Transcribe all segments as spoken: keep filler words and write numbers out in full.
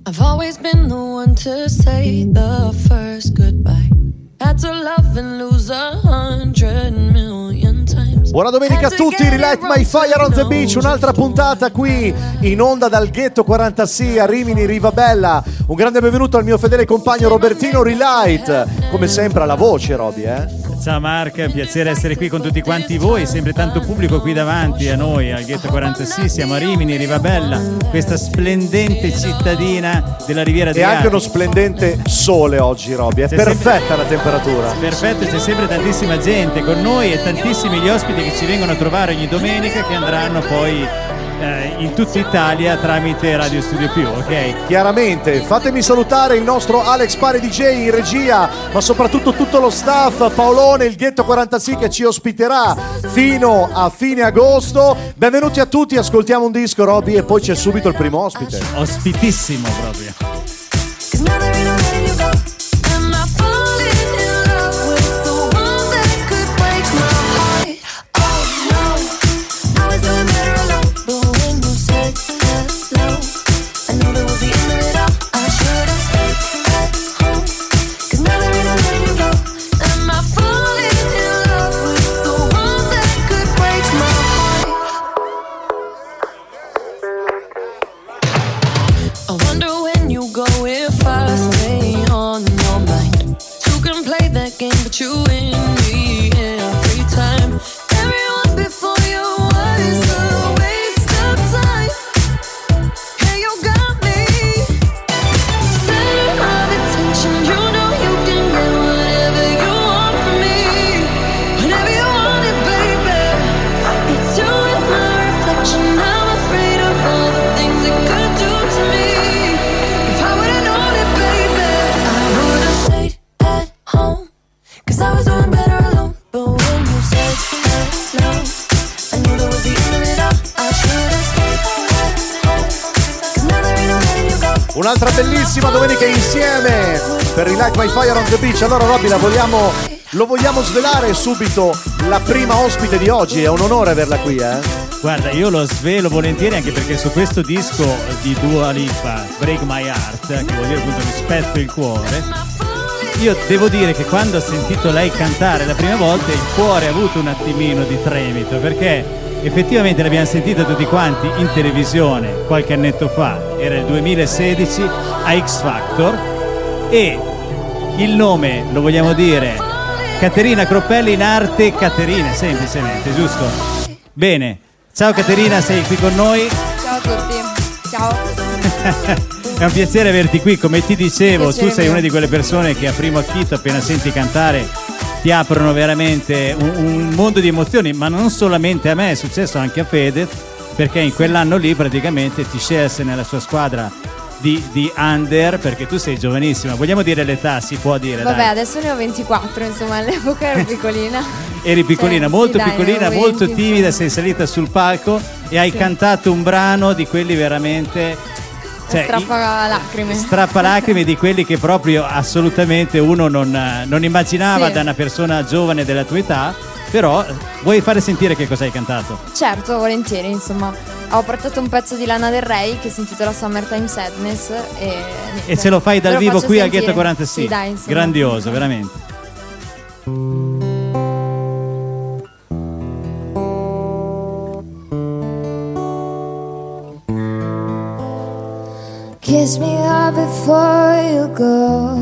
I've always been the one to say the first goodbye. Had to love and lose a hundred million times. Buona domenica a tutti, Relight My Fire on the Beach, un'altra puntata qui in onda dal Ghetto quarantasei a Rimini, Rivabella. Un grande benvenuto al mio fedele compagno Robertino Relight, come sempre alla voce, Roby, eh? Ciao Mark, piacere essere qui con tutti quanti voi, sempre tanto pubblico qui davanti a noi al Ghetto quarantasei, siamo a Rimini, Rivabella, questa splendente cittadina della Riviera Adriatica. E anche uno splendente sole oggi, Roby, è c'è perfetta sempre la temperatura. Perfetto, c'è sempre tantissima gente con noi e tantissimi gli ospiti che ci vengono a trovare ogni domenica, che andranno poi eh, in tutta Italia tramite Radio Studio Più, ok? Chiaramente, fatemi salutare il nostro Alex Pare D J in regia, ma soprattutto tutto lo staff, Paolone, il Ghetto quarantasei che ci ospiterà fino a fine agosto. Benvenuti a tutti, ascoltiamo un disco, Roby, e poi c'è subito il primo ospite. Ospitissimo proprio. Un'altra bellissima domenica insieme per Relight My Fire on the Beach. Allora Robby, la vogliamo, lo vogliamo svelare subito la prima ospite di oggi? È un onore averla qui, eh? Guarda, io lo svelo volentieri anche perché su questo disco di Dua Lipa, Break My Heart, che vuol dire appunto mi spezzo il cuore, io devo dire che quando ho sentito lei cantare la prima volta il cuore ha avuto un attimino di tremito, perché effettivamente l'abbiamo sentita tutti quanti in televisione qualche annetto fa, era il duemilasedici a X Factor, e il nome lo vogliamo dire Caterina Croppelli, in arte Caterina, semplicemente, giusto? Bene, ciao Caterina, sei qui con noi? Ciao a tutti, ciao. È un piacere averti qui, come ti dicevo, piacere tu sei mio. una di quelle persone che a primo acchito, appena senti cantare, ti aprono veramente un, un mondo di emozioni, ma non solamente a me, è successo anche a Fedez, perché in quell'anno lì praticamente ti scelse nella sua squadra di, di under, perché tu sei giovanissima, vogliamo dire l'età, si può dire? Vabbè, dai. Adesso ne ho ventiquattro, insomma, all'epoca ero piccolina. Eri piccolina, Cioè, molto sì, dai, piccolina, ne avevo molto venti, timida, insomma. sei salita sul palco e hai Sì. cantato un brano di quelli veramente... Cioè, Strappa lacrime. Strappa lacrime di quelli che proprio assolutamente uno non, non immaginava Sì. da una persona giovane della tua età. Però vuoi fare sentire che cosa hai cantato? Certo, volentieri, insomma. Ho portato un pezzo di Lana Del Rey che si intitola Summertime Sadness e, niente. E ce lo fai dal Ve lo vivo faccio qui al sentire. Ghetto quarantasei? Sì, dai, insomma. Grandioso, veramente. Kiss me up before you go.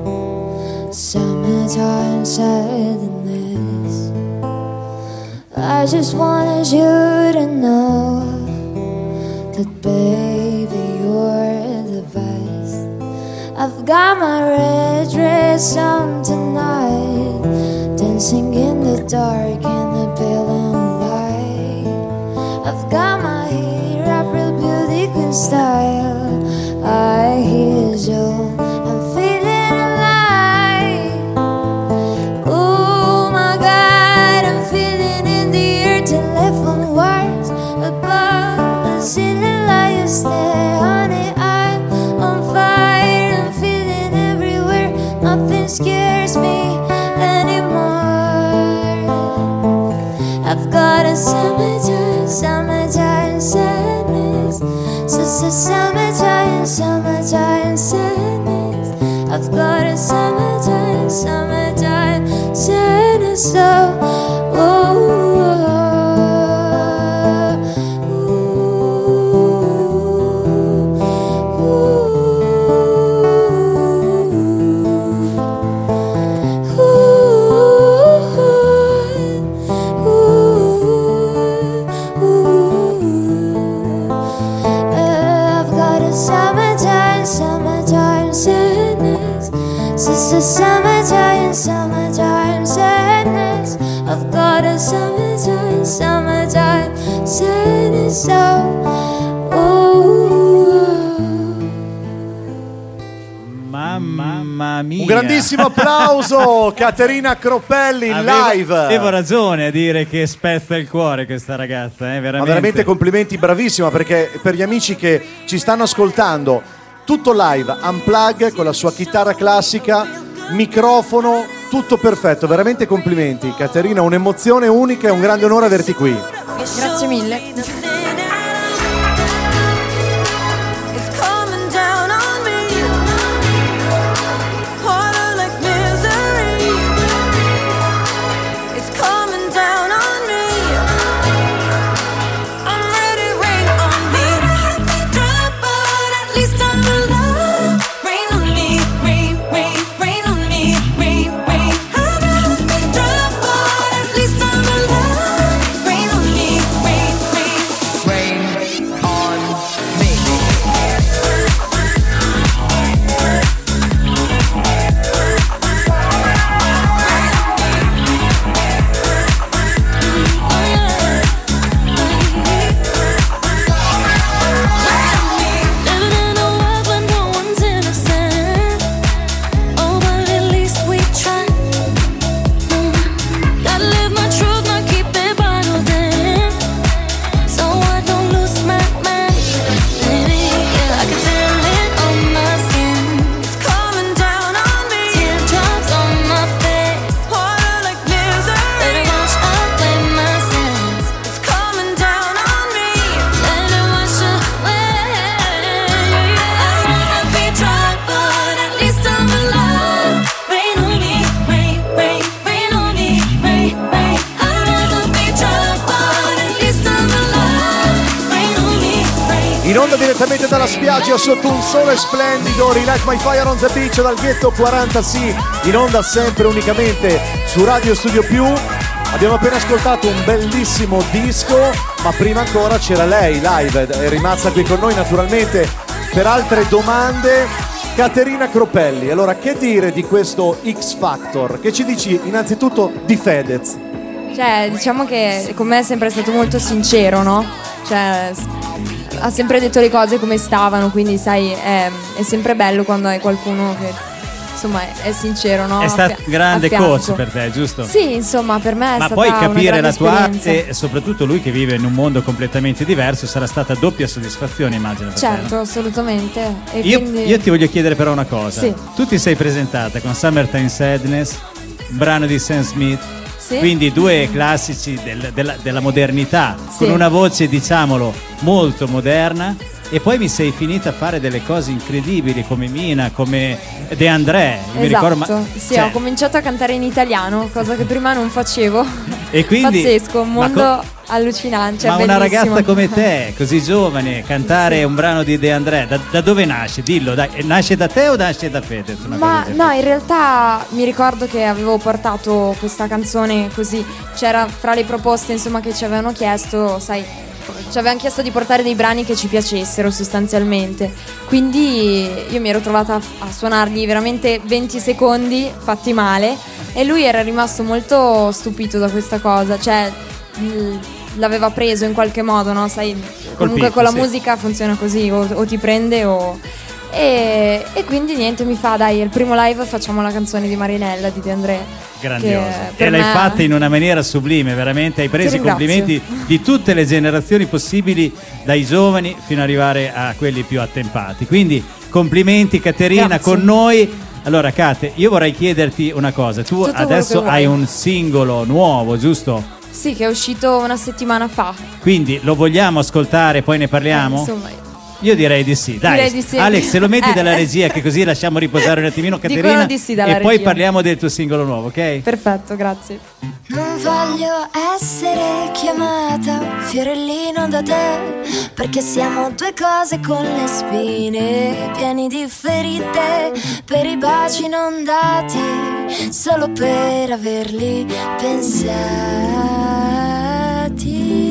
Summertime sadness. I just wanted you to know that baby you're the best. I've got my red dress on tonight, dancing in the dark in the pale light. I've got my hair up real beauty queen style. I hear you, I'm feeling alive. Oh my God, I'm feeling in the air, telephone wires above the ceiling like a stare. Honey, I'm on fire, I'm feeling everywhere. Nothing scares a summertime, summertime sadness. I've got a summertime, summertime sadness. So, oh. It's a summertime, summertime sadness. I've got a summertime, summertime sadness. So, oh. Mamma mia. Un grandissimo applauso, Caterina Croppelli in Avevo, live. Avevo ragione a dire che spezza il cuore questa ragazza, eh, veramente. Ma veramente complimenti, bravissima, perché per gli amici che ci stanno ascoltando, tutto live, unplug con la sua chitarra classica, microfono, tutto perfetto, veramente complimenti. Caterina, un'emozione unica e un grande onore averti qui. Grazie mille. In onda direttamente dalla spiaggia sotto un sole splendido, Relight My Fire on the Beach dal Ghetto quaranta sì, in onda sempre unicamente su Radio Studio Più. Abbiamo appena ascoltato un bellissimo disco, ma prima ancora c'era lei live e rimasta qui con noi naturalmente per altre domande. Caterina Croppelli, allora che dire di questo X Factor? Che ci dici innanzitutto di Fedez? Cioè, diciamo che con me è sempre stato molto sincero, no? Cioè, ha sempre detto le cose come stavano, quindi sai, è, è sempre bello quando hai qualcuno che insomma è, è sincero, no? È stato un grande coach per te, giusto? Sì, insomma, per me è Ma stata poi capire la tua esperienza. arte, e soprattutto lui che vive in un mondo completamente diverso, sarà stata doppia soddisfazione, immagino. Per Certo, te, no? assolutamente. E Io, quindi... io ti voglio chiedere però una cosa. Sì. Tu ti sei presentata con Summertime Sadness, un brano di Sam Smith, Sì. quindi due classici del- della, della modernità, Sì. con una voce, diciamolo, molto moderna. E poi mi sei finita a fare delle cose incredibili come Mina, come De André. Io mi Esatto, ricordo, ma- sì, cioè, ho cominciato a cantare in italiano, cosa che prima non facevo. E quindi- Pazzesco, un ma mondo co- allucinante, cioè ma una bellissimo. ragazza come te, così giovane, cantare un brano di De André, da, da dove nasce? Dillo, dai, nasce da te o nasce da Fedez? Una Ma cosa del no, genere? in realtà mi ricordo che avevo portato questa canzone così, c'era fra le proposte insomma che ci avevano chiesto, sai, ci avevano chiesto di portare dei brani che ci piacessero sostanzialmente, quindi io mi ero trovata a, a suonargli veramente venti secondi fatti male e lui era rimasto molto stupito da questa cosa, cioè mh, l'aveva preso in qualche modo, no? Sai, comunque Colpito, con la sì. musica funziona così, o, o ti prende o... E, e quindi niente, mi fa dai, il primo live facciamo la canzone di Marinella di De André. Grandiosa. che E per l'hai me- fatta in una maniera sublime, veramente. Hai preso Ti i complimenti ringrazio. di tutte le generazioni possibili, dai giovani fino ad arrivare a quelli più attempati. Quindi complimenti Caterina Grazie. con noi. Allora Cate, io vorrei chiederti una cosa. Tu Tutto quello adesso che hai vuoi. un singolo nuovo, giusto? Sì, che è uscito una settimana fa. Quindi lo vogliamo ascoltare, poi ne parliamo? Eh, insomma, Io direi di sì, dai. Direi di sì. Alex, se lo metti Eh. dalla regia, che così lasciamo riposare un attimino Dicono Caterina di sì dalla e poi regia. parliamo del tuo singolo nuovo, ok? Perfetto, grazie. Non voglio essere chiamata fiorellino da te, perché siamo due cose con le spine, pieni di ferite, per i baci non dati, solo per averli pensati.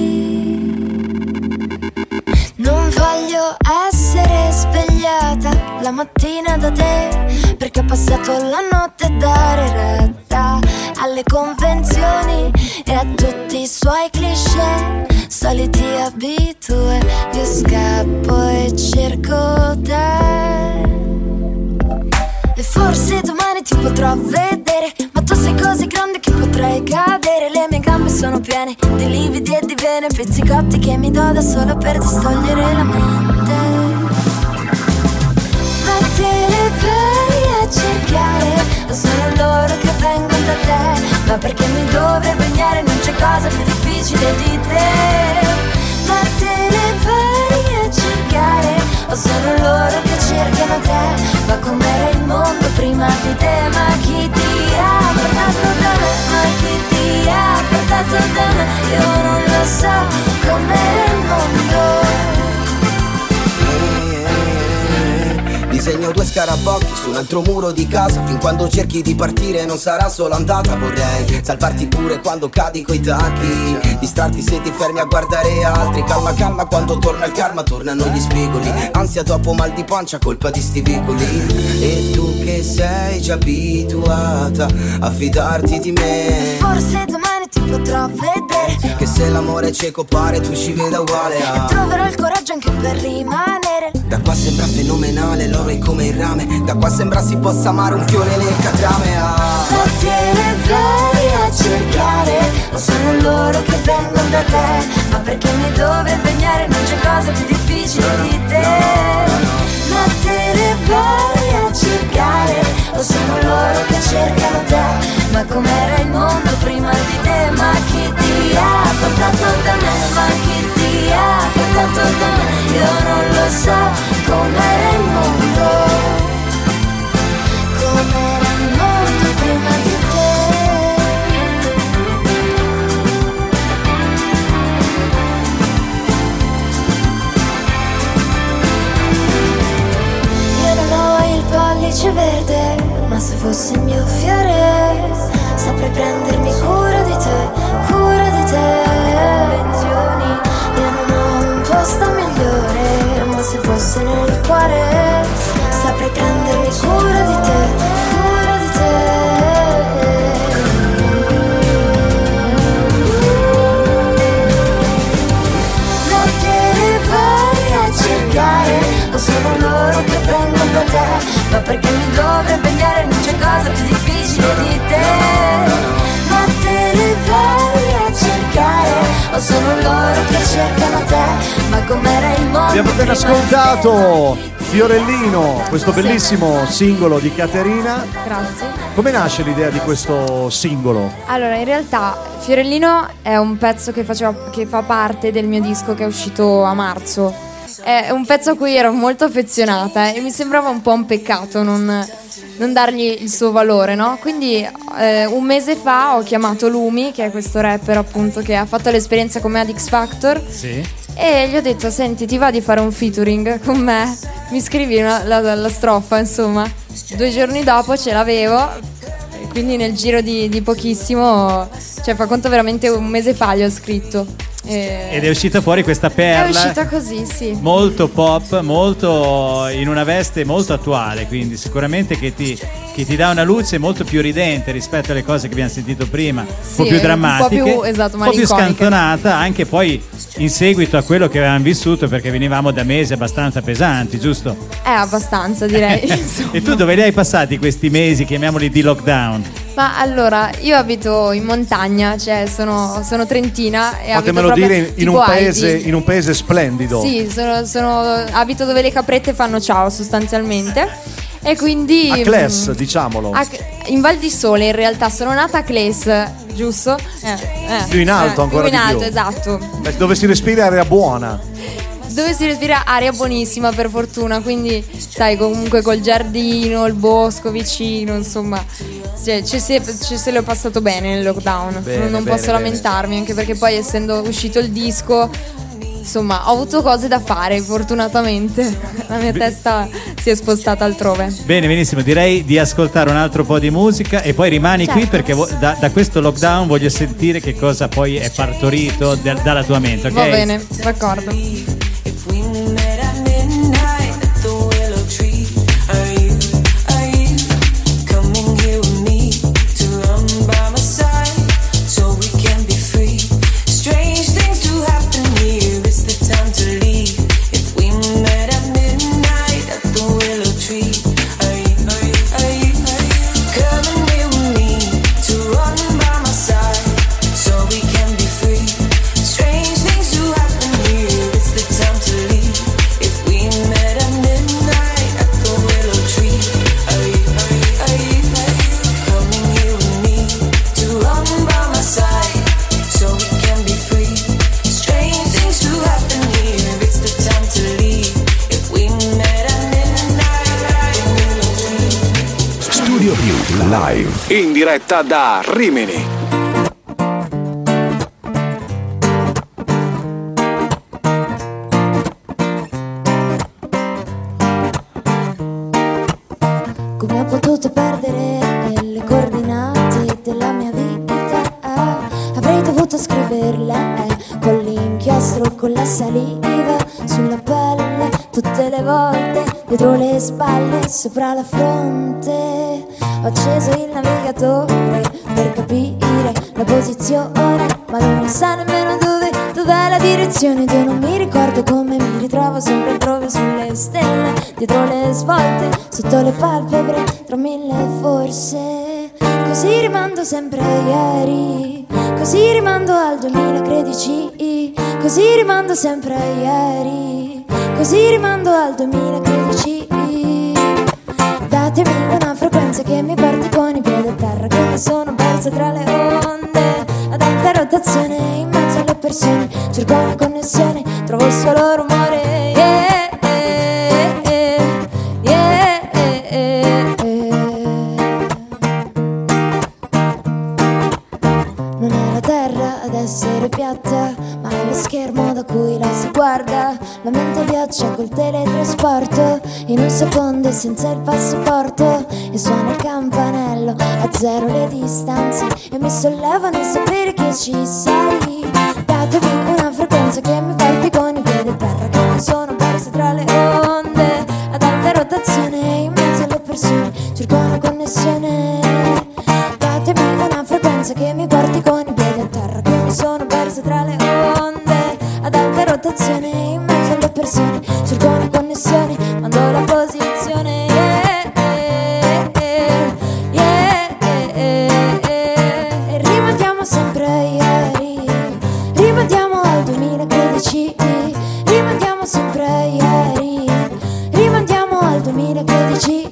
Non voglio essere svegliata la mattina da te, perché ho passato la notte a dare retta alle convenzioni e a tutti i suoi cliché, soliti abitui. Io scappo e cerco te, e forse domani ti potrò vedere, ma tu sei così grande che potrei cadere. Le mie gambe sono piene di lividi e di vene, pizzicotti che mi do da solo per distogliere la mente. Ma te le vai a cercare, o sono loro che vengono da te, ma perché mi dovrei bagnare, non c'è cosa più difficile di te. Ma te le vai a cercare, o sono loro che cercano te, ma com'era il mondo prima di te? Ma chi ti ha portato da me? Ma chi ti ha portato da me? Io non lo so com'era il mondo. Disegno due scarabocchi su un altro muro di casa, fin quando cerchi di partire non sarà solo andata. Vorrei salvarti pure quando cadi coi tacchi, distrarti se ti fermi a guardare altri. Calma calma, quando torna il karma tornano gli spigoli, ansia dopo mal di pancia, colpa di sti vicoli. E tu che sei già abituata a fidarti di me, forse domani ti potrò vedere, che se l'amore è cieco pare tu ci veda uguale a... e troverò il coraggio anche per rimanere. Da qua sembra fenomenale, l'oro è come il rame, da qua sembra si possa amare un fiore nel catrame. Ah. Ma te le vai a cercare, o sono loro che vengono da te, ma perché mi dovrei impegnare, non c'è cosa più difficile di te. Ma te le vai a cercare, o sono loro che cercano te, ma com'era il mondo prima di te? Ma chi ti ha portato da me? Ma chi ti ha portato da me? Io non lo so com'era il mondo, com'era il mondo prima di te. Io non ho il pollice verde, ma se fosse il mio fiore saprei prendermi cura di te, cura di te. Lezioni, io non ho un posto migliore, ma se fosse nel cuore saprei prendermi cura di te, cura di te. Ma te ne vai a cercare, o sono loro che vengono da te, ma perché mi dovrei impegnare, non c'è cosa più difficile di te. Ma te ne vai a cercare, o sono loro che cercano te, ma com'era il mondo. Abbiamo appena prima di te? ascoltato Fiorellino, questo bellissimo singolo di Caterina. Grazie. Come nasce l'idea di questo singolo? Allora, in realtà Fiorellino è un pezzo che, faceva, che fa parte del mio disco che è uscito a marzo. È un pezzo a cui ero molto affezionata e mi sembrava un po' un peccato non, non dargli il suo valore, no? Quindi eh, un mese fa ho chiamato Lumi, che è questo rapper appunto che ha fatto l'esperienza con me ad X Factor. Sì. E gli ho detto: senti, ti va di fare un featuring con me? Mi scrivi una, la, la strofa, insomma. Due giorni dopo ce l'avevo, quindi nel giro di, di pochissimo, cioè fa conto veramente un mese fa gli ho scritto. E Ed è uscita fuori questa è perla uscita così, sì. molto pop, molto in una veste molto attuale, quindi sicuramente che ti, che ti dà una luce molto più ridente rispetto alle cose che abbiamo sentito prima, un Sì, po' più un po' drammatiche, più, esatto, un po' più malinconica. scantonata, anche poi in seguito a quello che avevamo vissuto, perché venivamo da mesi abbastanza pesanti, giusto? È abbastanza, direi. insomma. E tu dove li hai passati questi mesi, chiamiamoli di lockdown? Ma allora, io abito in montagna, cioè sono, sono trentina e Fatemelo abito dire proprio in, in un tipo paese, Heidi. in un paese splendido. Sì, sono, sono- abito dove le caprette fanno ciao sostanzialmente. E quindi A Cles, mm, diciamolo. a- in Val di Sole in realtà sono nata a Cles, giusto? Eh, eh, Più in alto, eh, ancora più in di alto, più. esatto. Beh, dove si respira aria buona. dove si respira aria buonissima, per fortuna, quindi sai, comunque col giardino, il bosco vicino, insomma, cioè, ci, si è, ci se l'ho passato bene nel lockdown. Bene, non non bene, posso bene. lamentarmi, anche perché poi essendo uscito il disco, insomma, ho avuto cose da fare, fortunatamente. La mia testa si è spostata altrove. Bene, benissimo, direi di ascoltare un altro po' di musica e poi rimani Certo. qui perché vo- da, da questo lockdown voglio sentire che cosa poi è partorito da- dalla tua mente, ok? Va bene, d'accordo. If we met at midnight at the willow tree, are you, are you coming here with me to run by my side so we can be free? Strange things do happen here, it's the time to leave. If we met at midnight at the willow tree, are you, are you, are you, are you coming here with me to run by my side so we can be free? Strange things do happen here, it's the time to leave. If we met at midnight at the willow tree, are you, are you, are you, are you coming here with me to run by my side so we can be free? Strange things do happen here, it's the time to leave. If we met at midnight at the willow tree. Studio Più live in diretta da Rimini. Come ho potuto perdere le coordinate della mia vita? Avrei dovuto scriverle con l'inchiostro, con la saliva sulla pelle, tutte le volte, dietro le spalle, sopra la fronte. Ho acceso il navigatore per capire la posizione, ma non sa nemmeno dove, dov'è la direzione. Io non mi ricordo come mi ritrovo sempre altrove sulle stelle, dietro le svolte, sotto le palpebre, tra mille forse. Così rimando sempre a ieri, così rimando al duemilatredici, così rimando sempre a ieri, così rimando al duemilatredici. Datemi una frequenza che mi porti con i piedi a terra, che mi sono persa tra le onde, ad alta rotazione in mezzo alle persone, cerco una connessione, trovo solo rumore. Yeah, yeah, yeah, yeah, yeah. Non è la terra ad essere piatta, ma è lo schermo da cui la si guarda. La mente viaggia col teletrasporto, in un secondo e senza il passaporto, e suona il campanello, a zero le distanze, e mi sollevo nel sapere che ci sei. Datemi una frequenza che mi porti con i piedi a terra, che mi sono persa tra le onde, ad alta rotazione in mezzo alle persone, cerco una connessione. Datemi una frequenza che mi porti con i piedi a terra, che mi sono persa tra le onde, ad alta rotazione in mezzo alle persone, cerco una connessione, mando la posizione. Yeah, yeah, yeah, yeah, yeah. E rimandiamo sempre a ieri, rimandiamo al duemilatredici, rimandiamo sempre a ieri, rimandiamo al duemilatredici.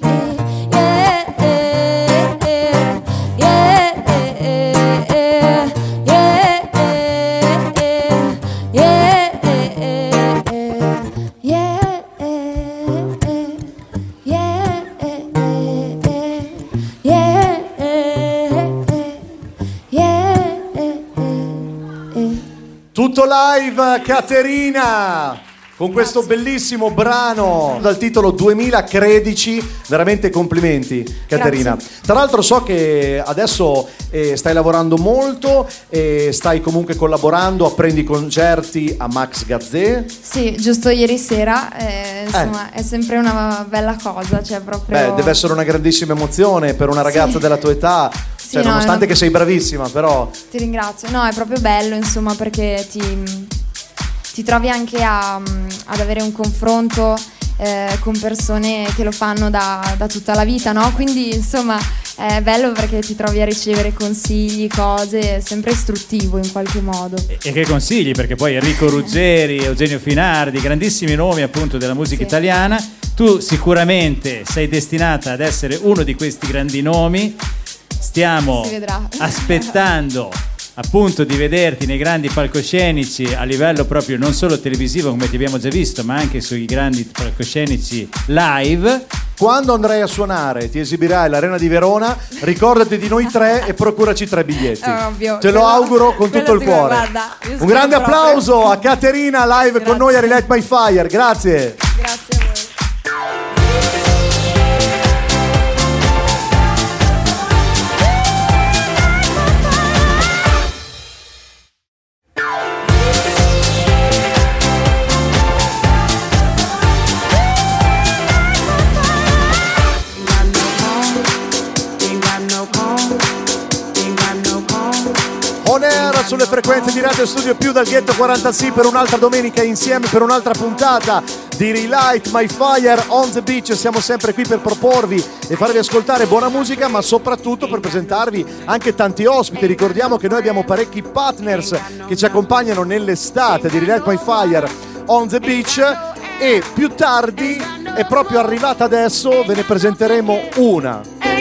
Tutto live, Caterina, con questo bellissimo brano dal titolo duemilatredici. Veramente complimenti, Caterina. Grazie. Tra l'altro so che adesso eh, stai lavorando molto e stai comunque collaborando, apprendi concerti a Max Gazzè. Sì, giusto ieri sera, eh, insomma, è sempre una bella cosa, cioè proprio... Beh, deve essere una grandissima emozione per una ragazza Sì. della tua età. Cioè, no, nonostante no. che sei bravissima, però Ti ringrazio. No, è proprio bello, insomma, perché ti, ti trovi anche a, ad avere un confronto eh, con persone che lo fanno da, da tutta la vita, no? Quindi, insomma, è bello perché ti trovi a ricevere consigli, cose, è sempre istruttivo in qualche modo. E che consigli, perché poi Enrico Ruggeri, Eugenio Finardi, grandissimi nomi appunto della musica Sì. italiana. Tu sicuramente sei destinata ad essere uno di questi grandi nomi. Stiamo Si vedrà. aspettando appunto di vederti nei grandi palcoscenici a livello proprio non solo televisivo come ti abbiamo già visto, ma anche sui grandi palcoscenici live. Quando andrai a suonare, ti esibirai all'Arena di Verona, ricordati di noi tre e procuraci tre biglietti. Ovvio, Te lo quello- auguro con tutto il quello cuore. guarda, io Un grande spero applauso proprio. a Caterina live con Grazie. noi a Relight My Fire. Grazie. Grazie a voi. On air sulle frequenze di Radio Studio Più dal Ghetto quarantasei per un'altra domenica insieme, per un'altra puntata di Relight My Fire on the Beach. Siamo sempre qui per proporvi e farvi ascoltare buona musica, ma soprattutto per presentarvi anche tanti ospiti. Ricordiamo che noi abbiamo parecchi partners che ci accompagnano nell'estate di Relight My Fire on the Beach, e più tardi, è proprio arrivata adesso, ve ne presenteremo una.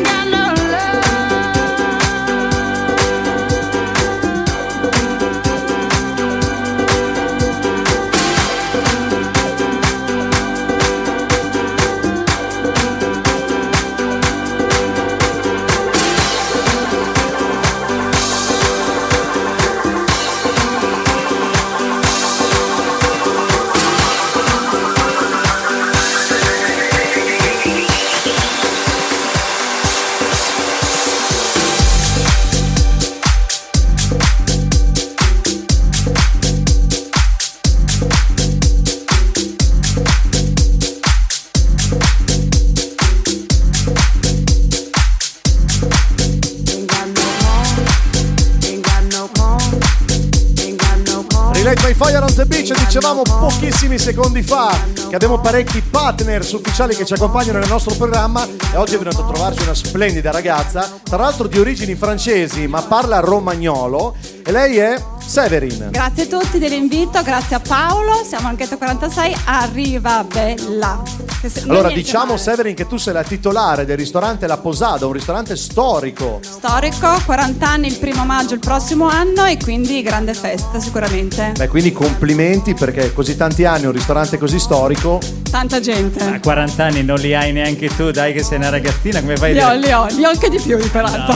Relight My Fire on the Beach, dicevamo pochissimi secondi fa che abbiamo parecchi partners ufficiali che ci accompagnano nel nostro programma, e oggi è venuta a trovarci una splendida ragazza, tra l'altro di origini francesi ma parla romagnolo, e lei è Severin. Grazie a tutti dell'invito, grazie a Paolo, siamo al Ghetto quarantasei, arriva bella. Che se- non Allora niente diciamo male. Severin che tu sei la titolare del ristorante La Posada, un ristorante storico. Storico, quaranta anni il primo maggio il prossimo anno, e quindi grande festa sicuramente. Beh, quindi complimenti, perché così tanti anni un ristorante così storico. Tanta gente. A quaranta anni non li hai neanche tu, dai che sei una ragazzina, come fai Li a ho, dire? li ho, li ho anche di più di peraltro.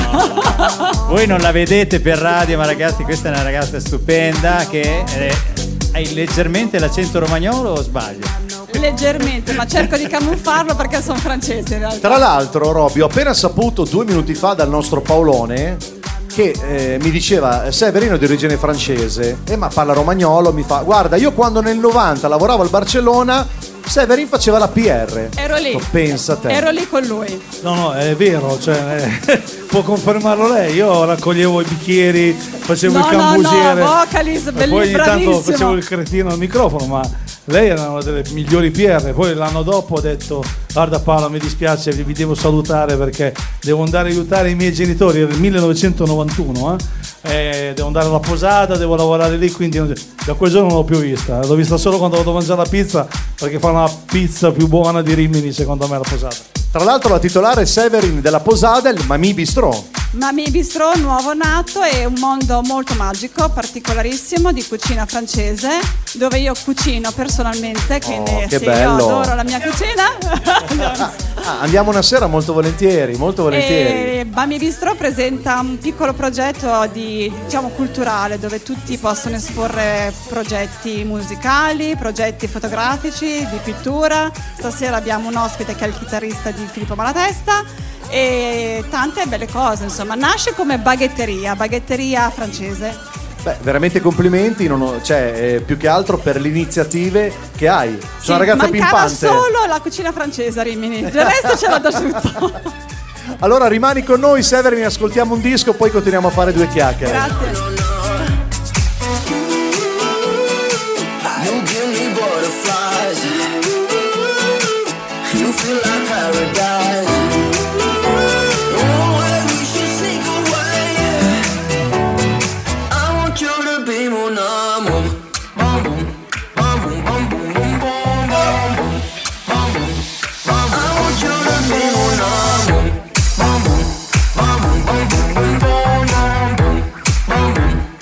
Voi non la vedete per radio, ma ragazzi, questa è una ragazza stupenda che eh, hai leggermente l'accento romagnolo, o sbaglio? Leggermente, ma cerco di camuffarlo perché sono francese in realtà. Tra l'altro, Robby, ho appena saputo due minuti fa dal nostro Paolone che eh, mi diceva Severino di origine francese, e ma parla romagnolo, mi fa guarda, io quando nel novanta lavoravo al Barcellona Severin faceva la P R. Ero lì. Oh, pensa te. Ero lì con lui. No, no, è vero, cioè, eh, può confermarlo lei. Io raccoglievo i bicchieri, facevo No, il cambusiere. no, no, Vocalis, e belli- poi ogni tanto bravissimo. facevo il cretino al microfono, ma lei era una delle migliori P R. Poi l'anno dopo ho detto guarda Paolo, mi dispiace, vi devo salutare perché devo andare a aiutare i miei genitori. Era il millenovecentonovantuno, eh. Eh, devo andare alla Posada, devo lavorare lì, quindi non- da quel giorno non l'ho più vista. L'ho vista solo quando vado a mangiare la pizza, perché fa una pizza più buona di Rimini secondo me la Posada. Tra l'altro la titolare Severin della Posada è il Mamì Bistrò. Mami Bistrò, nuovo nato, è un mondo molto magico, particolarissimo, di cucina francese, dove io cucino personalmente, quindi Oh, che sì, bello. io adoro la mia cucina. Ah, andiamo una sera molto volentieri, molto volentieri. E Mami Bistrò presenta un piccolo progetto di, diciamo, culturale, dove tutti possono esporre progetti musicali, progetti fotografici, di pittura. Stasera abbiamo un ospite che è il chitarrista di Filippo Malatesta, e tante belle cose, insomma. Nasce come baghetteria, baghetteria francese. Beh, veramente complimenti, non ho- cioè, eh, più che altro per le iniziative che hai. Sono Sì, una ragazza mancava pimpante. solo la cucina francese a Rimini, il resto ce l'ha da tutto. Allora rimani con noi, Severin, ascoltiamo un disco, poi continuiamo a fare due chiacchiere. Grazie. You give me butterflies. You feel like paradise. Oh, why we should sneak away. I want you to be mon amour. Bum, bum, bum, bum, bum, bum, bum, bum, bum, bum, bum, bum. I want you to be mon amour. Bum, bum, bum, bum, bum, bum, bum, bum, bum, bum, bum.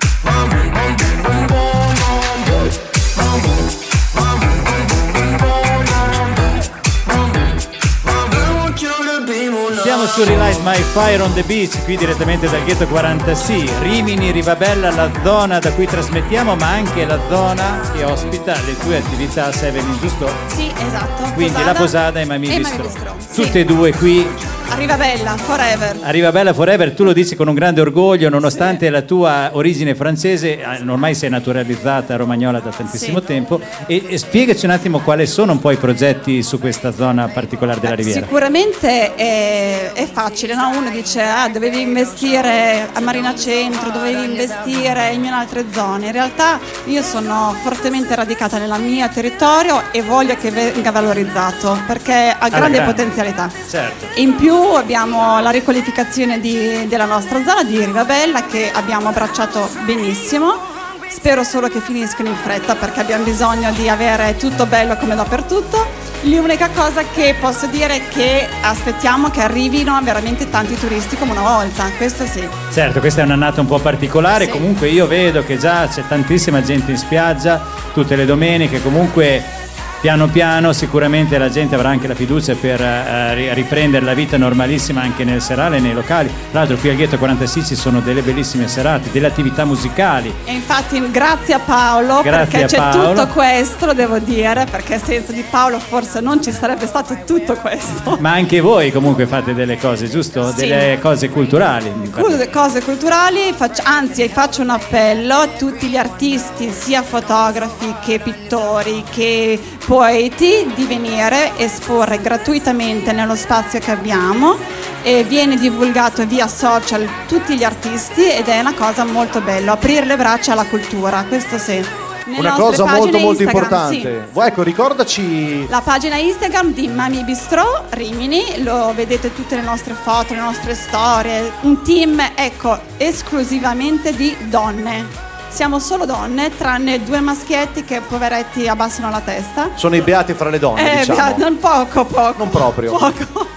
Siamo su Relight My Fire on the Beach, qui direttamente dal Ghetto quarantasei, Rimini, Rivabella, la zona da cui trasmettiamo, ma anche la zona che ospita le tue attività, Severin, giusto? Sì, esatto. Quindi Posada la Posada e Mami e Bistro. Mami Bistro, Tutte sì. e due qui. A Rivabella, forever. A Rivabella Forever, tu lo dici con un grande orgoglio, nonostante sì. la tua origine francese, ormai sei naturalizzata romagnola da tantissimo sì. tempo. E, e spiegaci un attimo quali sono un po' i progetti su questa zona particolare della Riviera. Sicuramente è, è facile, no? Uno dice ah, dovevi investire a Marina Centro, dovevi investire in altre zone. In realtà io sono fortemente radicata nel mio territorio e voglio che venga valorizzato perché ha grande grande. potenzialità. Certo. In più abbiamo la riqualificazione di, della nostra zona di Rivabella che abbiamo abbracciato benissimo. Spero solo che finiscano in fretta perché abbiamo bisogno di avere tutto bello come dappertutto. L'unica cosa che posso dire è che aspettiamo che arrivino veramente tanti turisti come una volta, questo sì. Certo, questa è un'annata un po' particolare, sì. Comunque io vedo che già c'è tantissima gente in spiaggia tutte le domeniche, comunque piano piano sicuramente la gente avrà anche la fiducia per uh, riprendere la vita normalissima anche nel serale e nei locali. Tra l'altro qui al Ghetto quarantasei ci sono delle bellissime serate, delle attività musicali. E infatti grazie a Paolo, grazie perché a c'è Paolo. tutto questo, lo devo dire, perché senza di Paolo forse non ci sarebbe stato tutto questo. Ma anche voi comunque fate delle cose, giusto? Sì. Delle cose culturali. Cose, cose culturali, faccio, anzi faccio un appello a tutti gli artisti, sia fotografi che pittori che poeti, di venire e esporre gratuitamente nello spazio che abbiamo e viene divulgato via social tutti gli artisti ed è una cosa molto bella, aprire le braccia alla cultura, questo sì. Nelle Una nostre cosa molto pagine molto Instagram, importante. Sì. Ecco, ricordaci la pagina Instagram di Mami Bistro Rimini, lo vedete tutte le nostre foto, le nostre storie, un team ecco esclusivamente di donne. Siamo solo donne, tranne due maschietti che poveretti abbassano la testa. Sono i beati fra le donne, eh, diciamo. beati, non poco, poco. Non proprio. Poco.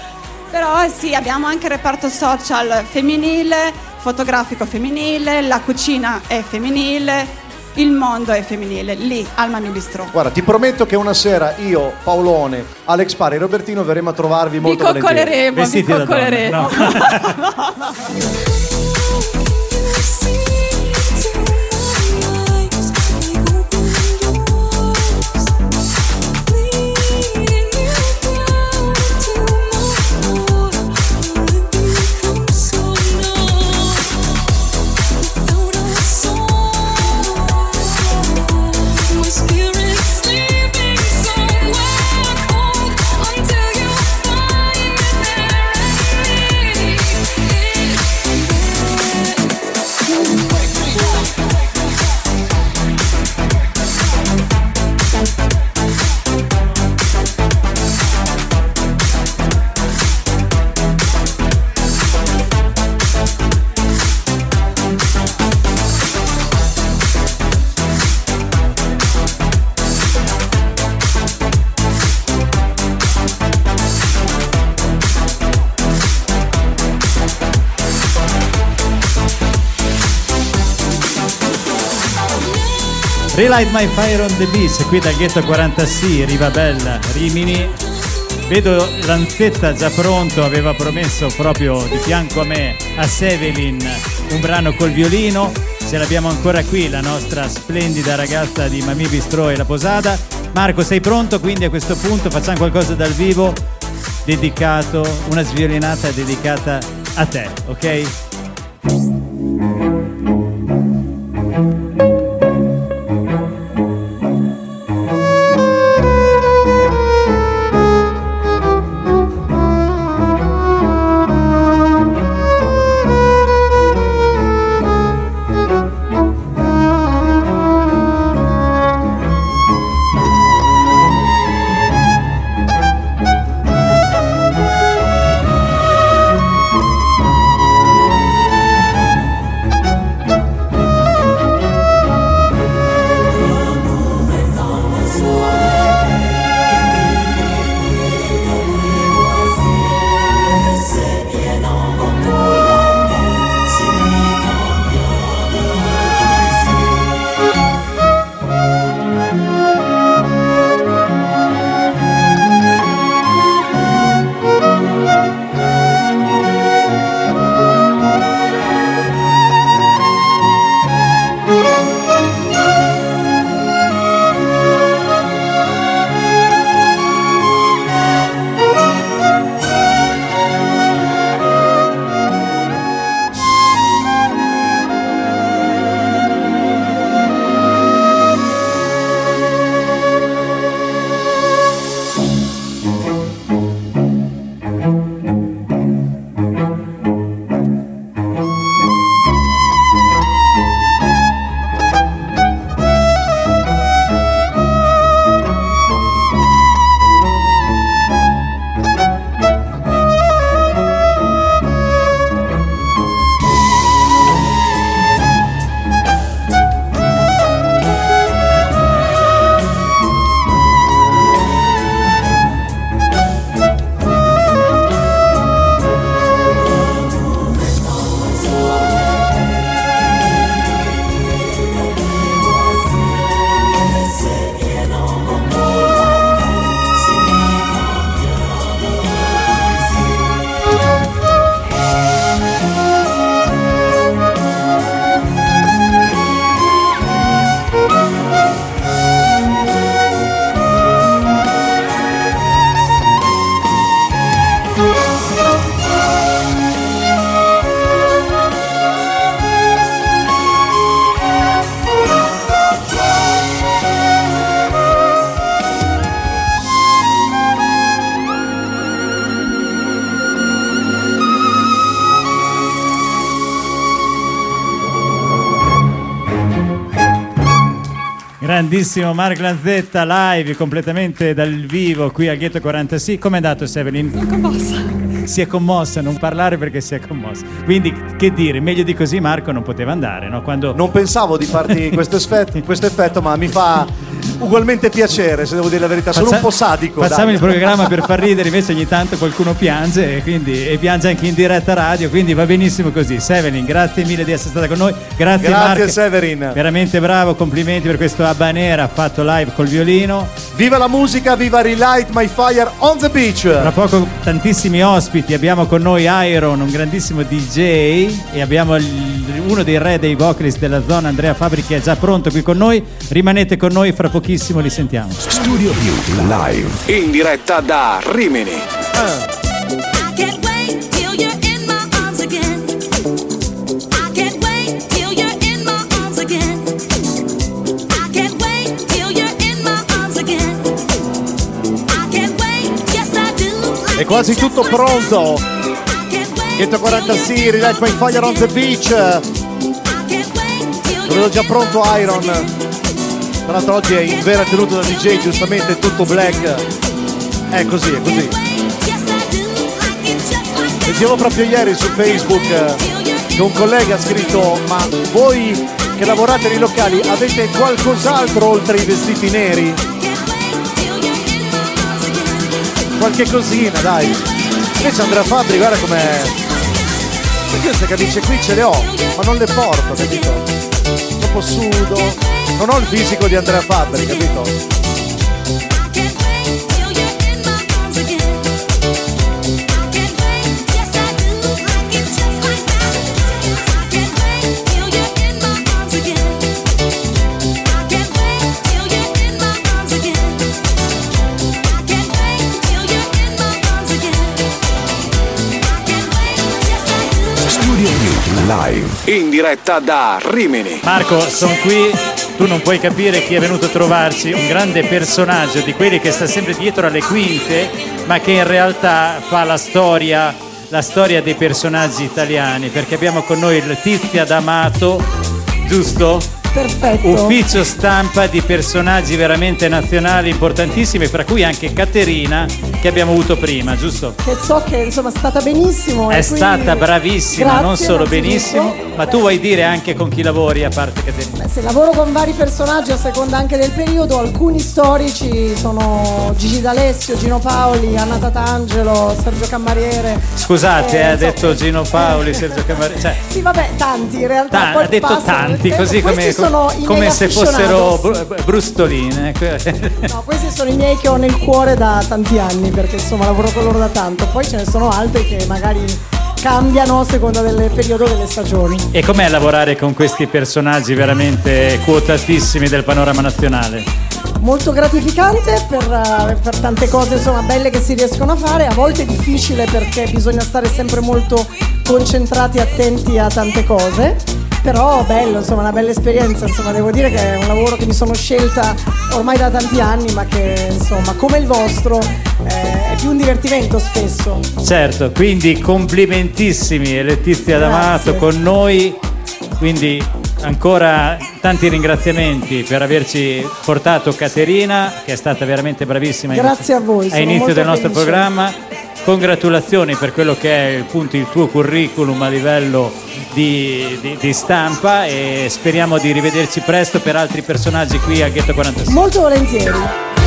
Però sì, abbiamo anche il reparto social femminile, fotografico femminile, la cucina è femminile, il mondo è femminile, lì al Mami Bistro. Guarda, ti prometto che una sera io, Paolone, Alex Pari e Robertino verremo a trovarvi molto volentieri. Vi coccoleremo, vi coccoleremo. Relight My Fire on the Beach, qui dal Ghetto quarantasei, Rivabella, Rimini. Vedo Lanzetta già pronto, aveva promesso proprio di fianco a me, a Sevelin, un brano col violino. Ce l'abbiamo ancora qui, la nostra splendida ragazza di Mami Bistro e la Posada. Marco, sei pronto? Quindi a questo punto facciamo qualcosa dal vivo dedicato, una sviolinata dedicata a te, ok? Thank Grandissimo Mark Lanzetta live completamente dal vivo qui al Ghetto quarantasei. Com'è andato, Sevelin? Sono commossa. Si è commossa, non parlare perché si è commossa. Quindi che dire, meglio di così Marco non poteva andare, no? Quando... Non pensavo di farti questo effetto, questo effetto, ma mi fa ugualmente piacere, se devo dire la verità. Sono Faccia... un po' sadico. Facciamo dai. il programma per far ridere, invece ogni tanto qualcuno piange e, quindi, e piange anche in diretta radio, quindi va benissimo così. Severin, grazie mille di essere stata con noi. Grazie, grazie Mark. Severin. Veramente bravo, complimenti per questo Habanera fatto live col violino. Viva la musica, viva Relight My Fire on the Beach. Tra poco tantissimi ospiti, abbiamo con noi Iron, un grandissimo D J, e abbiamo il, uno dei re dei vocalist della zona, Andrea Fabri, che è già pronto qui con noi. Rimanete con noi, fra pochissimo li sentiamo. Studio Più live in diretta da Rimini. Ah. È quasi tutto pronto. Ghetto quarantasei, Relight My Fire on the Beach. Lo vedo già pronto Iron. Tra l'altro oggi è in vera tenuta da D J, giustamente tutto black. È così, è così. Leggevo proprio ieri su Facebook che un collega ha scritto: ma voi che lavorate nei locali avete qualcos'altro oltre i vestiti neri? Qualche cosina, dai. Invece Andrea Fabri, guarda com'è. Perché queste camicie qui ce le ho, ma non le porto, capito? Troppo sudo. Non ho il fisico di Andrea Fabri, capito? Live in diretta da Rimini. Marco, sono qui, tu non puoi capire chi è venuto a trovarci, un grande personaggio di quelli che sta sempre dietro alle quinte, ma che in realtà fa la storia, la storia dei personaggi italiani, perché abbiamo con noi il Tizia D'Amato, giusto? Perfetto. Ufficio stampa di personaggi veramente nazionali importantissimi, fra cui anche Caterina, che abbiamo avuto prima, giusto? Che so che insomma è stata benissimo. È e stata bravissima, grazie, non solo benissimo, innanzitutto. ma tu vuoi dire anche con chi lavori a parte Caterina? Beh, se lavoro con vari personaggi a seconda anche del periodo, alcuni storici sono Gigi D'Alessio, Gino Paoli, Anna Tatangelo, Sergio Cammariere. Scusate, eh, ha so, detto Gino Paoli, Sergio Cammariere. Cioè, sì, vabbè, tanti in realtà. ta- poi ha detto passano, tanti, eh, così come, sono i come miei se fossero aficionados. br- brustoline. No, questi sono i miei che ho nel cuore da tanti anni, perché insomma lavoro con loro da tanto. Poi ce ne sono altri che magari cambiano a seconda del periodo delle stagioni. E com'è lavorare con questi personaggi veramente quotatissimi del panorama nazionale? Molto gratificante per, uh, per tante cose insomma belle che si riescono a fare, a volte è difficile perché bisogna stare sempre molto concentrati e attenti a tante cose, però bello, insomma una bella esperienza, insomma devo dire che è un lavoro che mi sono scelta ormai da tanti anni, ma che insomma come il vostro eh, è più un divertimento spesso. Certo, quindi complimentissimi Letizia D'Amato con noi, quindi ancora tanti ringraziamenti per averci portato Caterina, che è stata veramente bravissima. Grazie a voi, sono all'inizio molto del nostro felice. programma. Congratulazioni per quello che è appunto il tuo curriculum a livello di, di, di stampa, e speriamo di rivederci presto per altri personaggi qui al Ghetto quarantasei. Molto volentieri.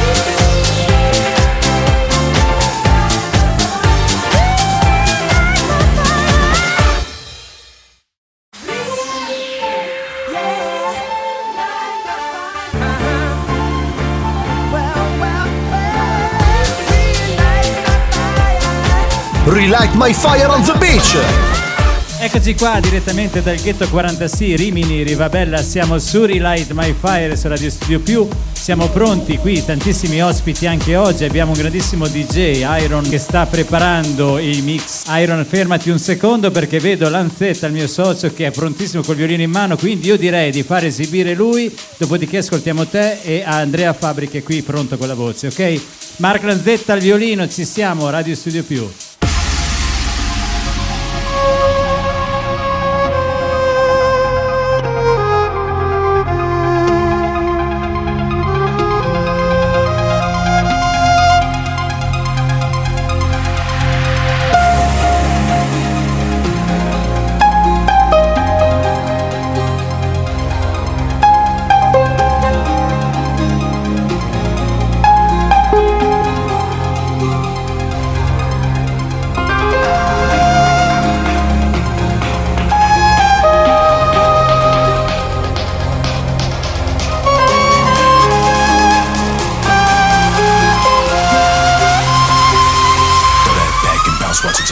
Relight My Fire on the Beach. Eccoci qua direttamente dal Ghetto quarantasei, Rimini, Rivabella. Siamo su Relight My Fire su Radio Studio Più. Siamo pronti qui, tantissimi ospiti anche oggi. Abbiamo un grandissimo D J, Iron, che sta preparando i mix. Iron, fermati un secondo perché vedo Lanzetta, il mio socio, che è prontissimo col violino in mano, quindi io direi di far esibire lui, dopodiché ascoltiamo te e Andrea Fabri che è qui pronto con la voce, ok? Mark Lanzetta al violino, ci siamo, Radio Studio Più.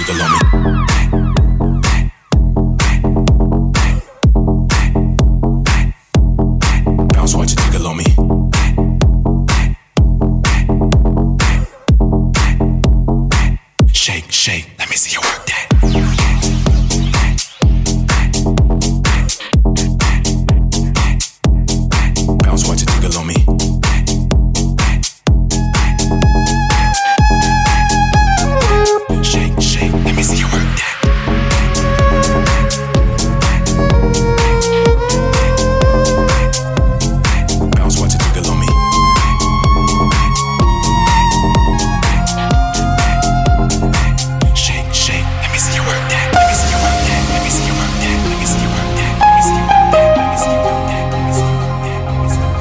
jiggle on me. Bounce, watch it jiggle on me. Shake, shake, let me see you work that. Bounce, watch it jiggle on me. Shake, shake, let me see you work that. Bounce, watch it jiggle on me. Shake, shake, let me see you work that. Let me see you work that. Let me see you work that. Let me see you work that. Let me see you work that. Let me see you work that. Let me see you work that. Let me see you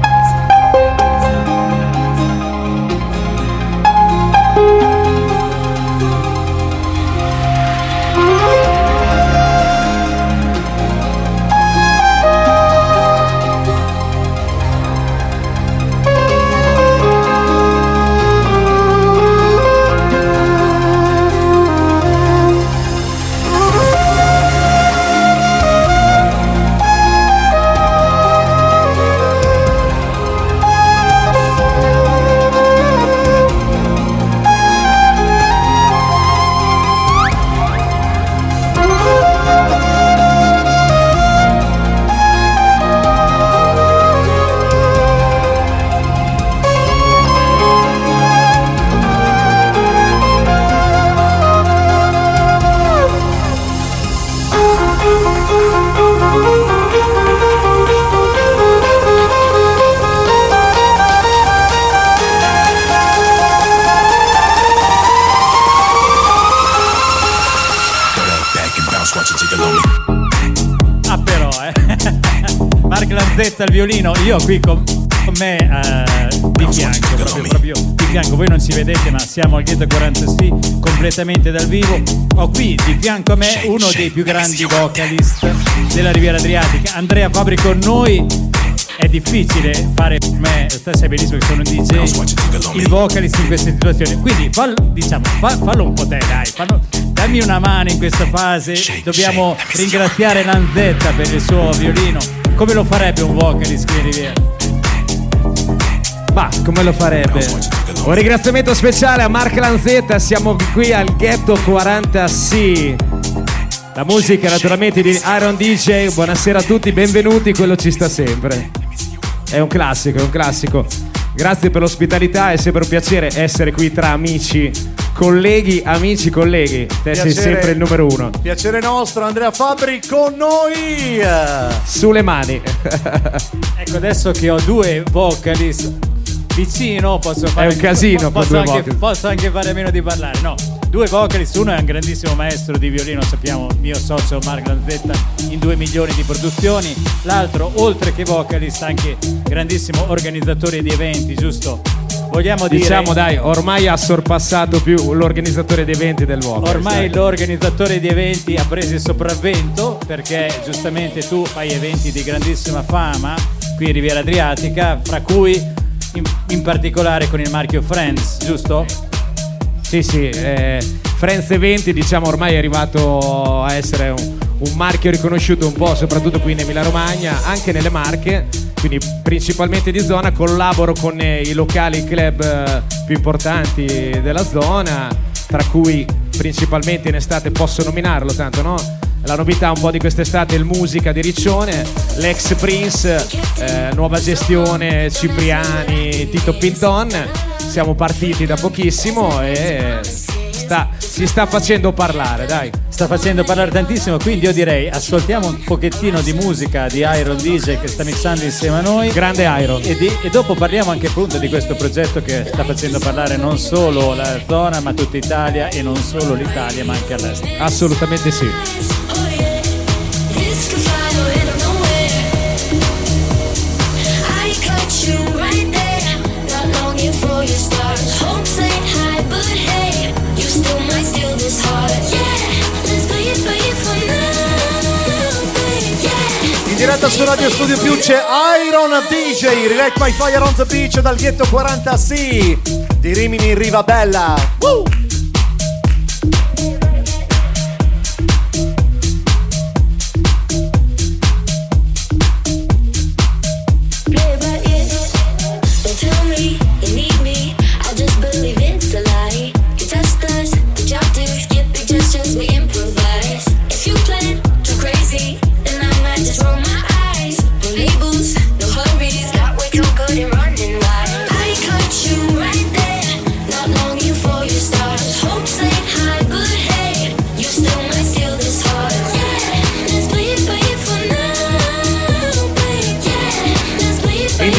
Ah però, eh. Mark Lanzetta al violino, io qui con, con me eh, di fianco, proprio, proprio di fianco, voi non ci vedete ma siamo al Ghetto quaranta sì completamente dal vivo. Ho qui di fianco a me uno dei più grandi vocalist della Riviera Adriatica, Andrea Fabri con noi. È difficile fare per me, te sai benissimo che sono un D J, il vocalist in queste situazioni, quindi fallo, diciamo, fa, fallo un po' te, dai, fallo, dammi una mano in questa fase. Dobbiamo ringraziare Lanzetta per il suo violino. Come lo farebbe un vocalist qui in Riviera? Ma come lo farebbe? Un ringraziamento speciale a Mark Lanzetta, siamo qui al Ghetto quaranta sì. La musica naturalmente di Iron D J, buonasera a tutti, benvenuti, quello ci sta sempre. È un classico, è un classico. Grazie per l'ospitalità, è sempre un piacere essere qui tra amici, colleghi, amici, colleghi. Te Piacere, sei sempre il numero uno. Piacere nostro, Andrea Fabri con noi. Sulle mani. Ecco, adesso che ho due vocalist vicino, posso fare È un casino posso, con due anche, vocalist. posso anche fare a meno di parlare. No, due vocalist, uno è un grandissimo maestro di violino, sappiamo, mio socio Mark Lanzetta, in due milioni di produzioni. L'altro, oltre che vocalist, anche grandissimo organizzatore di eventi, giusto? Vogliamo dire, diciamo dai, ormai ha sorpassato più l'organizzatore di eventi del vocalist. ormai ecco. L'organizzatore di eventi ha preso il sopravvento, perché giustamente tu fai eventi di grandissima fama qui in Riviera Adriatica, fra cui in, in particolare con il marchio Friends, giusto? Sì, sì, eh, Friends Eventi diciamo ormai è arrivato a essere un, un marchio riconosciuto un po' soprattutto qui in Emilia Romagna, anche nelle Marche, quindi principalmente di zona. Collaboro con eh, i locali club eh, più importanti della zona, tra cui principalmente in estate posso nominarlo, tanto no? La novità un po' di quest'estate è il Musica di Riccione, l'ex Prince, eh, nuova gestione, Cipriani, Tito Pinton. Siamo partiti da pochissimo e sta, si sta facendo parlare, dai. Sta facendo parlare tantissimo, quindi io direi ascoltiamo un pochettino di musica di Iron D J che sta mixando insieme a noi. Grande Iron. E, di, e dopo parliamo anche appunto di questo progetto che sta facendo parlare non solo la zona ma tutta Italia, e non solo l'Italia ma anche all'estero. Assolutamente sì. In diretta su Radio Studio Più c'è Iron D J, Relight My Fire on the Beach dal Ghetto quaranta sì di Rimini in Rivabella. Woo!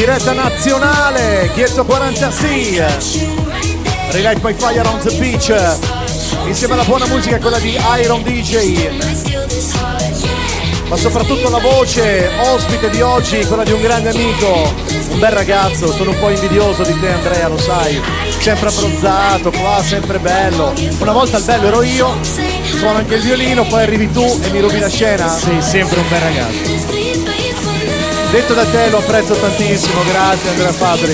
diretta nazionale, Ghetto quarantasei, Relight My Fire on the Beach, insieme alla buona musica, quella di Iron D J, ma soprattutto la voce ospite di oggi, quella di un grande amico, un bel ragazzo. Sono un po' invidioso di te, Andrea, lo sai, sempre abbronzato qua, sempre bello. Una volta il bello ero io, suono anche il violino, poi arrivi tu e mi rubi la scena. Sei sempre un bel ragazzo. Detto da te, lo apprezzo tantissimo, grazie Andrea Fabri.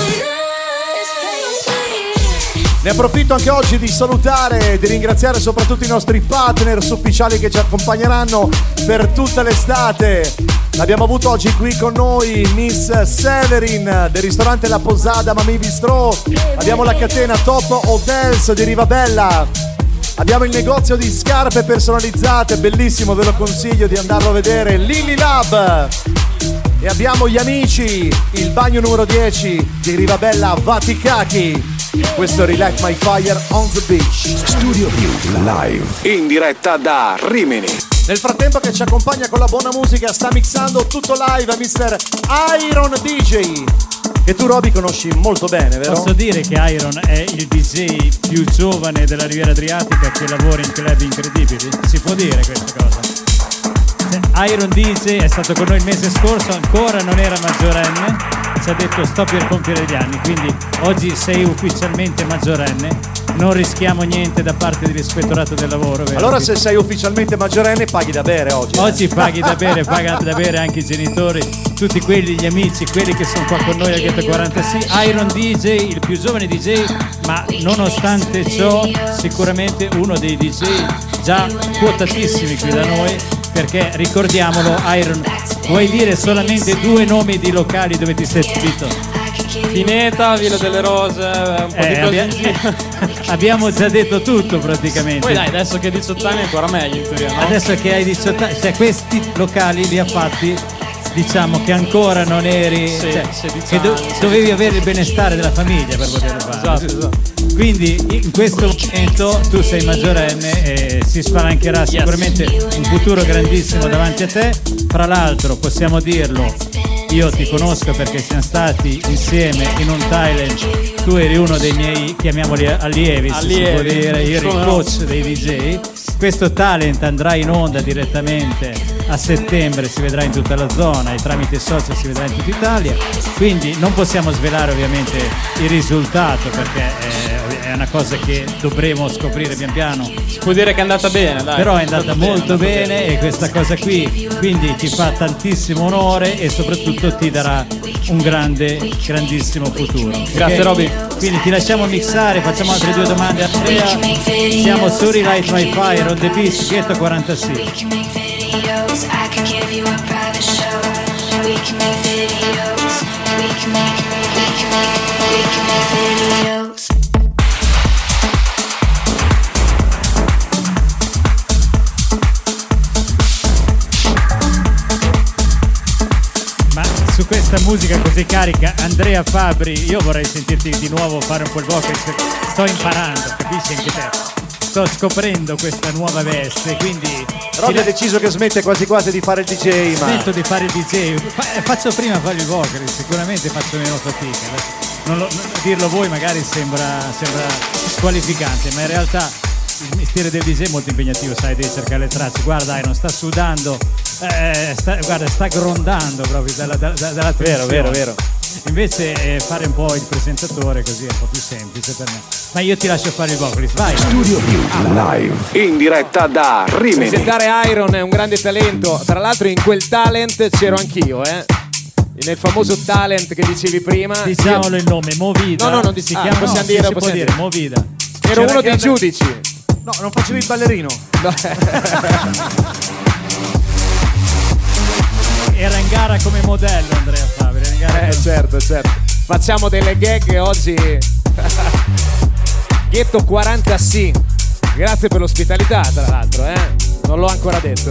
Ne approfitto anche oggi di salutare e di ringraziare soprattutto i nostri partners ufficiali che ci accompagneranno per tutta l'estate. Abbiamo avuto oggi qui con noi Miss Severin del ristorante La Posada Mami Bistro, abbiamo la catena Top Hotels di Rivabella, abbiamo il negozio di scarpe personalizzate, bellissimo, ve lo consiglio di andarlo a vedere, Lily Lab. E abbiamo gli amici, il bagno numero dieci di Rivabella Vaticaki. Questo è Relight My Fire on the Beach. Studio Più live in diretta da Rimini. Nel frattempo che ci accompagna con la buona musica sta mixando tutto live a mister Iron D J, che tu Roby conosci molto bene, vero? Posso dire che Iron è il D J più giovane della Riviera Adriatica che lavora in club incredibili? Si può dire questa cosa? Iron D J è stato con noi il mese scorso, ancora non era maggiorenne, ci ha detto sto per compiere gli anni, quindi oggi sei ufficialmente maggiorenne, non rischiamo niente da parte dell'ispettorato del lavoro, vero? Allora se sei ufficialmente maggiorenne paghi da bere oggi. Oggi eh? paghi da bere, pagano da bere anche i genitori, tutti quelli, gli amici, quelli che sono qua con noi al Ghetto quarantasei. Iron D J, il più giovane D J, ma nonostante ciò sicuramente uno dei D J già quotatissimi qui da noi, perché ricordiamolo, Iron, vuoi dire solamente due nomi di locali dove ti sei esibito? Pineta, Villa delle Rose, un po' Eh, di abbia- così. Abbiamo già detto tutto praticamente. Poi dai, adesso che hai diciotto anni è ancora meglio in teoria, no? Adesso che hai diciotto anni, cioè questi locali li ha fatti, diciamo che ancora non eri, Sì, cioè, sedici che do- anni, sì. dovevi avere il benestare della famiglia per poterlo fare. Esatto, esatto. Quindi in questo momento tu sei maggiorenne e si spalancherà sicuramente un futuro grandissimo davanti a te. Fra l'altro possiamo dirlo, io ti conosco perché siamo stati insieme in un talent, tu eri uno dei miei, chiamiamoli allievi, se si può Allievi, dire, io ero il come no. coach dei D J. Questo talent andrà in onda direttamente a settembre, si vedrà in tutta la zona e tramite social si vedrà in tutta Italia, quindi non possiamo svelare ovviamente il risultato perché è, è una cosa che dovremo scoprire pian piano. Si può dire che è andata bene, dai. Però è andata molto bene, è andata bene e questa cosa qui quindi ti fa tantissimo onore e soprattutto ti darà un grande, grandissimo futuro. Grazie, Ok? Roby. Quindi ti lasciamo mixare, facciamo altre due domande a Andrea. Siamo su Relight My Fire on the Beach, Ghetto quarantasei. Videos, I could give you a private show. We can make videos. We can make, we can make, we can make videos. Ma su questa musica così carica, Andrea Fabri, io vorrei sentirti di nuovo fare un po' il vocalist, perché sto imparando, capisci anche te? Sto scoprendo questa nuova veste, quindi Roby ha deciso che smette quasi quasi di fare il D J, ma smetto di fare il D J. Fa- faccio prima fare il vocalist, sicuramente faccio meno fatica. Non lo- non- dirlo voi magari sembra, sembra squalificante, ma in realtà il mestiere del D J è molto impegnativo, sai, devi cercare le tracce. Guarda, Iron sta sudando, eh, sta, guarda, sta grondando proprio dalla, dalla, dalla Vero, tensione. vero, vero. Invece eh, fare un po' il presentatore così è un po' più semplice per me. Ma io ti lascio fare il vocalist, vai. Studio Più live in diretta da Rimini. Presentare Iron è un grande talento. Tra l'altro in quel talent c'ero anch'io, eh. Nel famoso talent che dicevi prima. Diciamolo il nome, Movida. No, no, non si ah, chiama, possiamo no, dire, sì, si può possiamo dire, dire. Movida. Ero C'era uno anche dei Andre- giudici. no, non facevi il ballerino. Era in gara come modello Andrea Fabri, era in gara Eh come- certo, certo. Facciamo delle gag oggi. Ghetto quarantasei. Grazie per l'ospitalità, tra l'altro, eh. Non l'ho ancora detto.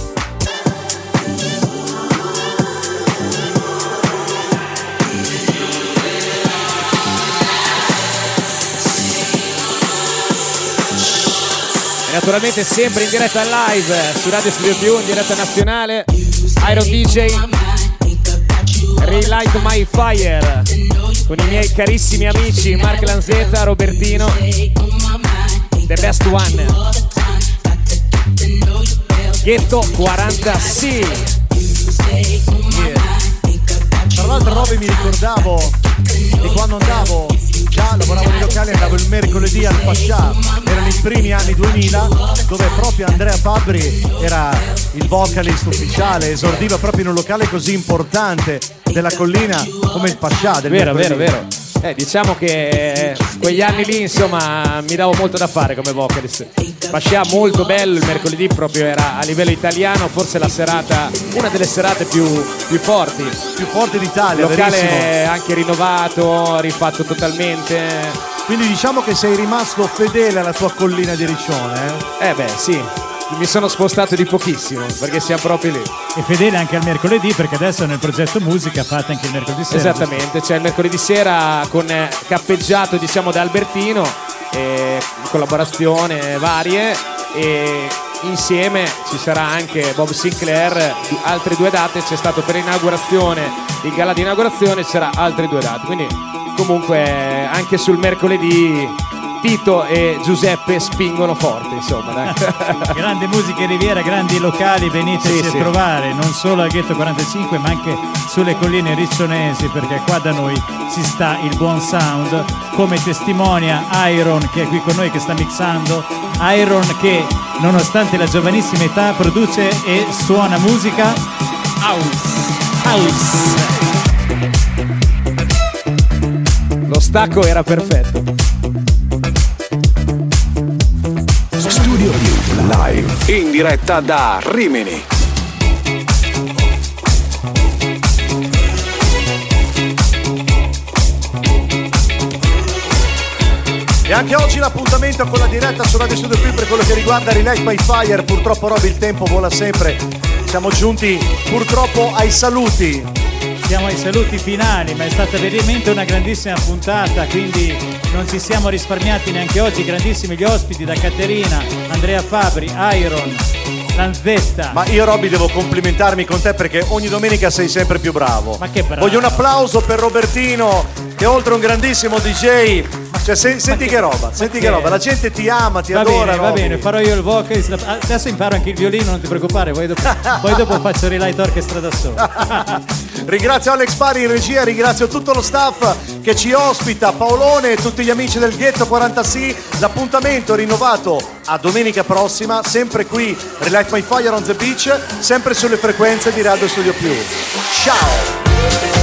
E naturalmente sempre in diretta live su Radio Studio Più, in diretta nazionale. Iron D J. È Relight My Fire con i miei carissimi amici Mark Lanzetta, Robertino, The Best One, Ghetto quaranta C. Tra l'altro, Roby, mi ricordavo di quando andavo, già lavoravo nei locali, andavo il mercoledì al Pascià, erano i primi anni duemila, dove proprio Andrea Fabbri era il vocalist ufficiale, esordiva proprio in un locale così importante della collina come il Pascià del Vero, vero, mercoledì. vero. Eh, diciamo che quegli anni lì, insomma, mi davo molto da fare come vocalist. Pascià molto bello, il mercoledì proprio era a livello italiano, forse la serata, una delle serate più, più forti. Più forti d'Italia, locale verissimo. anche rinnovato, rifatto totalmente. Quindi diciamo che sei rimasto fedele alla tua collina di Riccione, eh? Eh beh, sì. Mi sono spostato di pochissimo perché siamo proprio lì. E fedele anche al mercoledì, perché adesso nel progetto musica fate anche il mercoledì sera. Esattamente, c'è il mercoledì sera con eh, cappeggiato, diciamo, da Albertino, eh, collaborazione varie, e insieme ci sarà anche Bob Sinclair. Altre due date c'è stato per l'inaugurazione, il gala di inaugurazione, ci sarà altre due date, quindi comunque anche sul mercoledì Tito e Giuseppe spingono forte, insomma, dai. Grande musica in Riviera, grandi locali, veniteci Sì, a sì. trovare, non solo al Ghetto quarantacinque ma anche sulle colline riccionesi, perché qua da noi si sta il buon sound, come testimonia Iron, che è qui con noi, che sta mixando. Iron che nonostante la giovanissima età produce e suona musica house. House. Lo stacco era perfetto. Studio Più live in diretta da Rimini. E anche oggi l'appuntamento con la diretta su Radio Studio Più per quello che riguarda Relight My Fire. Purtroppo, Roby, il tempo vola sempre. Siamo giunti purtroppo ai saluti. Siamo ai saluti finali, ma è stata veramente una grandissima puntata, quindi non ci siamo risparmiati neanche oggi. Grandissimi gli ospiti, da Caterina, Andrea Fabbri, Iron, Lanzetta. Ma io, Roby, devo complimentarmi con te perché ogni domenica sei sempre più bravo. Ma che bravo. Voglio un applauso per Robertino, che oltre a un grandissimo D J, cioè, se, senti che roba, senti che roba, la gente ti ama, ti va adora. bene, va Roby. bene, farò io il vocalist. Adesso imparo anche il violino, non ti preoccupare, poi dopo, poi dopo faccio Relight Orchestra da solo. Ringrazio Alex Pari in regia, ringrazio tutto lo staff che ci ospita, Paolone e tutti gli amici del Ghetto quaranta C. L'appuntamento è rinnovato a domenica prossima, sempre qui, Relight My Fire on the Beach, sempre sulle frequenze di Radio Studio Più. Ciao!